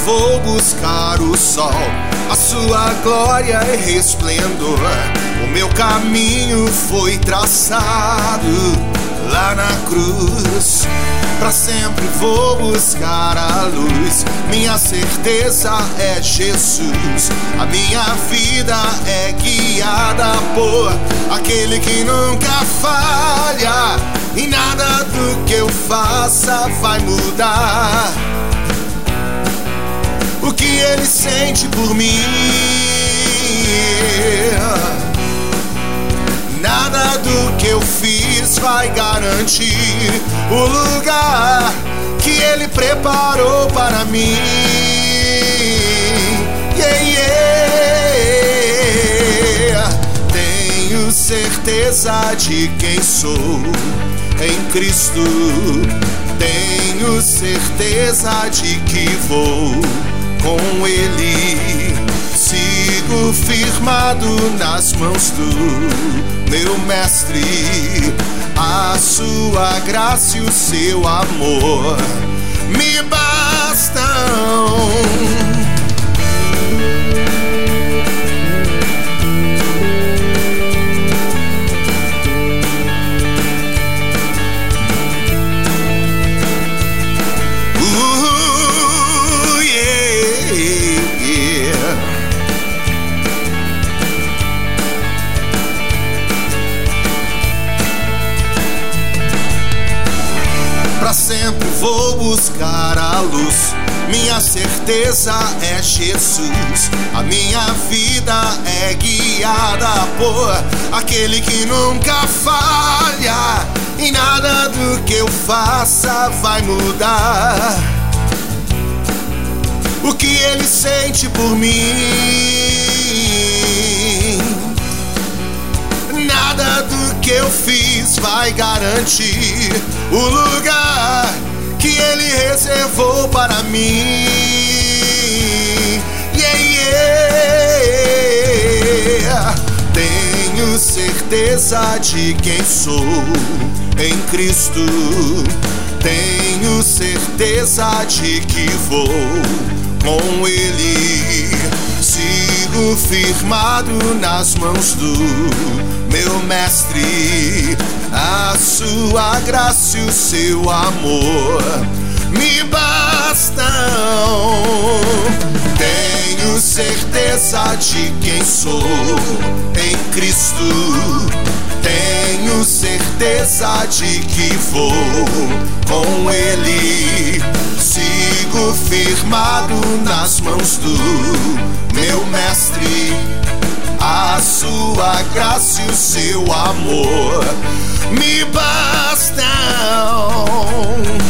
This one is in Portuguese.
vou buscar o sol, a sua glória e resplendor. O meu caminho foi traçado lá na cruz. Pra sempre vou buscar a luz. Minha certeza é Jesus. A minha vida é guiada por aquele que nunca falha, e nada do que eu faça vai mudar o que ele sente por mim. Nada do que eu fiz vai garantir o lugar que ele preparou para mim. Yeah, yeah. Tenho certeza de quem sou em Cristo. Tenho certeza de que vou com ele. Sigo firmado nas mãos do meu mestre. A sua graça e o seu amor me bastam. Pra sempre vou buscar a luz. Minha certeza é Jesus. A minha vida é guiada por aquele que nunca falha, e nada do que eu faça vai mudar o que ele sente por mim. Nada do que eu fiz vai garantir o lugar que ele reservou para mim. Yeah, yeah. Tenho certeza de quem sou em Cristo. Tenho certeza de que vou com ele. Sigo firmado nas mãos do meu mestre. A sua graça e o seu amor me bastam. Tenho certeza de quem sou em Cristo. Tenho certeza de que vou com ele. Sigo firmado nas mãos do meu mestre. A sua graça e o seu amor me bastam.